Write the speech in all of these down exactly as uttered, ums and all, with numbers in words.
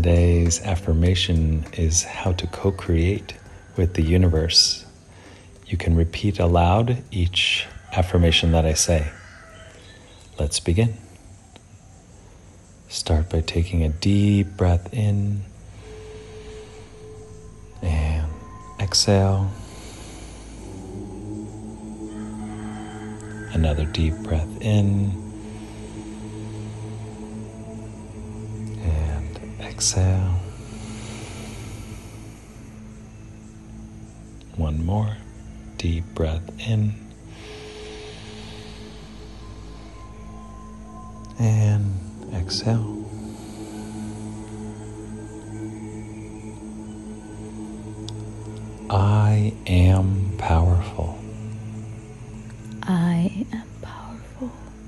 Today's affirmation is how to co-create with the universe. You can repeat aloud each affirmation that I say. Let's begin. Start by taking a deep breath in and exhale. Another deep breath in and exhale. One more deep breath in and exhale. I am powerful. I am powerful.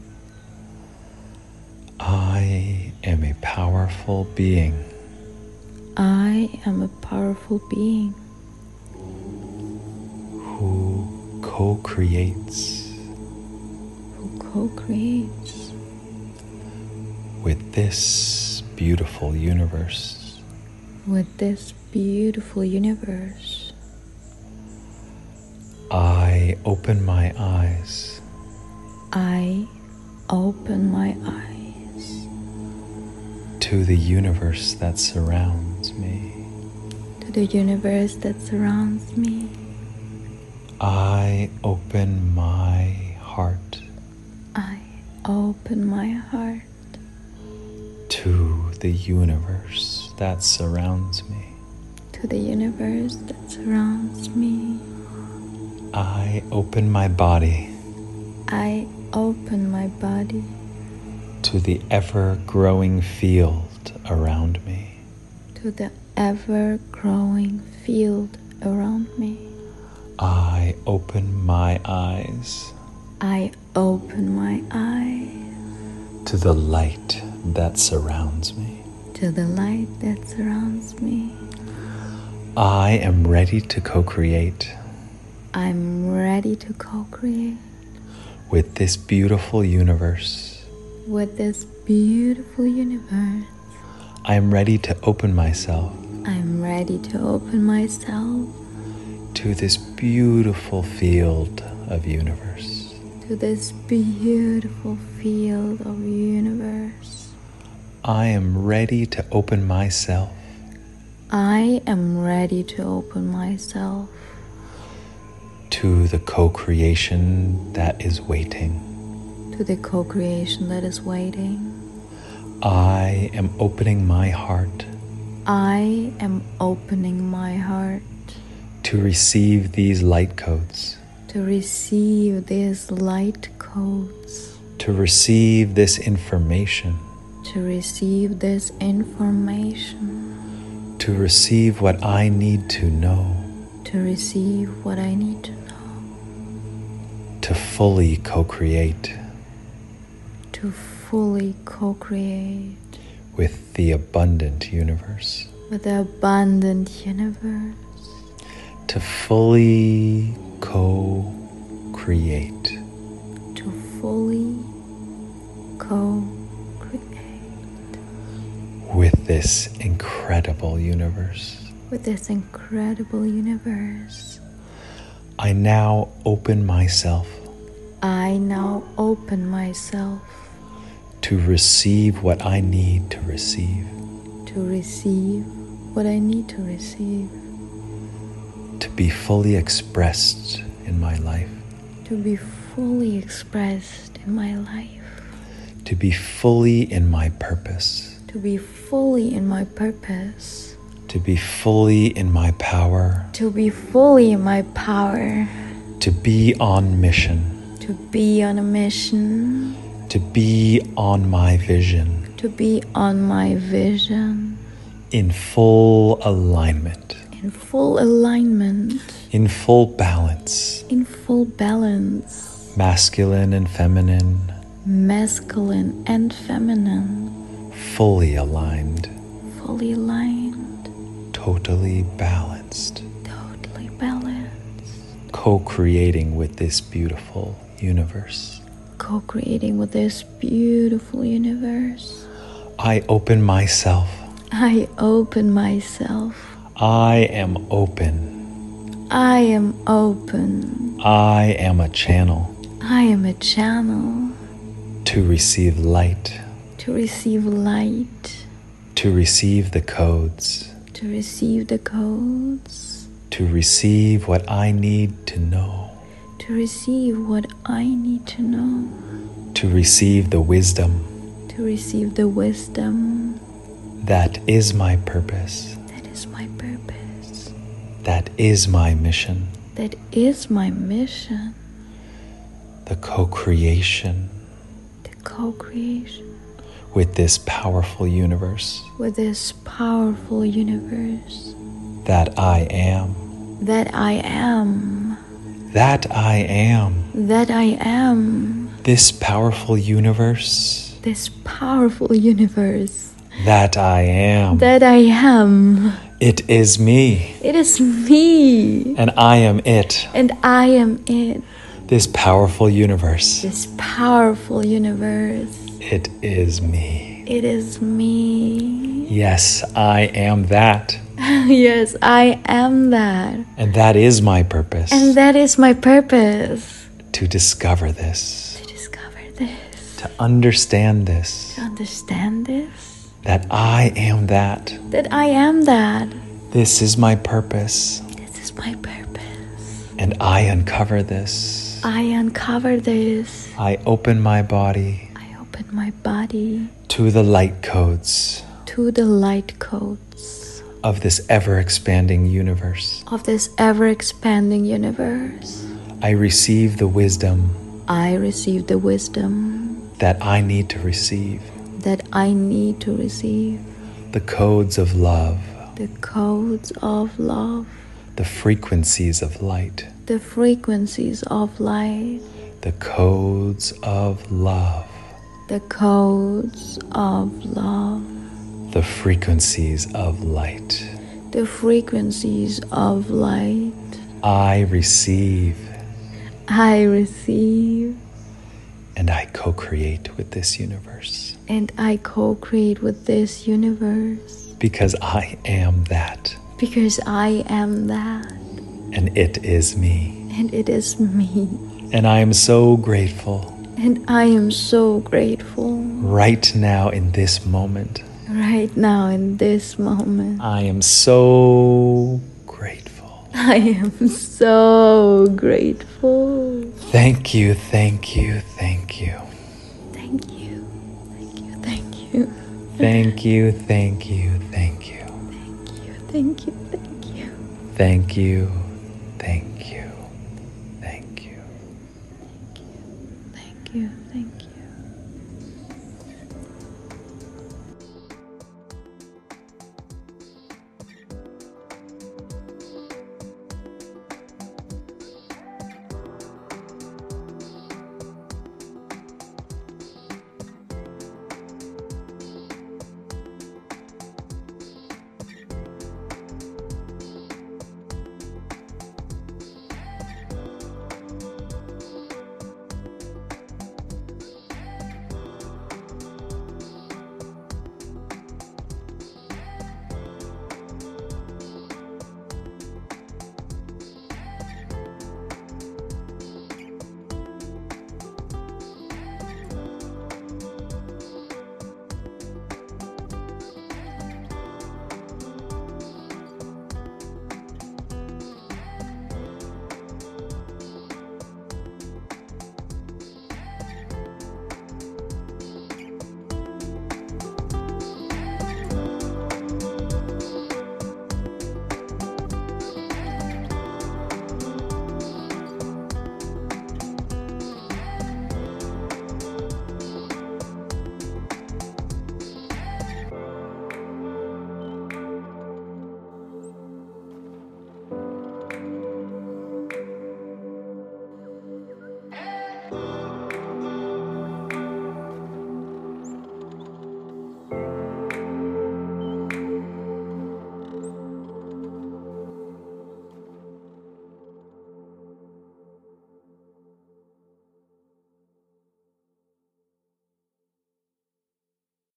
I am a powerful being. I am a powerful being Who co-creates who co-creates with this beautiful universe. with this beautiful universe. I open my eyes I open my eyes to the universe that surrounds me. to the universe that surrounds me. I open my heart I open my heart to the universe that surrounds me. to the universe that surrounds me. I open my body I open my body to the ever-growing field around me. to the ever-growing field around me. I open my eyes I open my eyes to the light that surrounds me. to the light that surrounds me. I am ready to co-create I'm ready to co-create with this beautiful universe. with this beautiful universe. I am ready to open myself I'm ready to open myself to this beautiful field of universe. to this beautiful field of universe. I am ready to open myself I am ready to open myself to the co-creation that is waiting. to the co-creation that is waiting. I am opening my heart I am opening my heart to receive these light codes, to receive these light codes, to receive this information, to receive this information, to receive what I need to know, to receive what I need to know, to fully co-create to fully co-create with the abundant universe, with the abundant universe, to fully co-create to fully co-create with this incredible universe. with this incredible universe. I now open myself I now open myself to receive what I need to receive, to receive what I need to receive, to be fully expressed in my life, to be fully expressed in my life, to be fully in my purpose, to be fully in my purpose, to be fully in my power, to be fully in my power, to be on mission, to be on a mission, to be on my vision, to be on my vision, in full alignment, in full alignment, in full balance, in full balance, masculine and feminine, masculine and feminine, fully aligned, fully aligned, totally balanced, totally balanced, co-creating with this beautiful universe. co-creating with this beautiful universe. I open myself I open myself. I am open. I am open. I am a channel I am a channel to receive light, to receive light, to receive the codes, to receive the codes, to receive what I need to know, to receive what I need to know, to receive the wisdom to receive the wisdom that is my purpose, that is my purpose, that is my mission, that is my mission, the co-creation the co-creation with this powerful universe with this powerful universe that I am, that I am, that I am, that I am, this powerful universe this powerful universe that I am. that I am. It is me, It is me, and I am it. and I am it. This powerful universe, This powerful universe, it is me. it is me. Yes, I am that. Yes, I am that. And that is my purpose, And that is my purpose. to discover this, To discover this, to understand this, to understand this, that I am that. that I am that. This is my purpose, This is my purpose. and I uncover this. I uncover this. I open my body I open my body to the light codes to the light codes of this ever-expanding universe. of this ever-expanding universe. I receive the wisdom I receive the wisdom that I need to receive, that I need to receive, the codes of love, the codes of love, the frequencies of light, the frequencies of light, the codes of love, the codes of love, the frequencies of light. the frequencies of light. I receive I receive and I co-create with this universe and I co-create with this universe because I am that, because I am that, and it is me. and it is me. And I am so grateful And I am so grateful right now in this moment. right now in this moment. I am so grateful. I am so grateful. Thank you, thank you, thank you. Thank you, thank you, thank you. Thank you, thank you, thank you. Thank you, thank you, thank you. Thank you, thank you.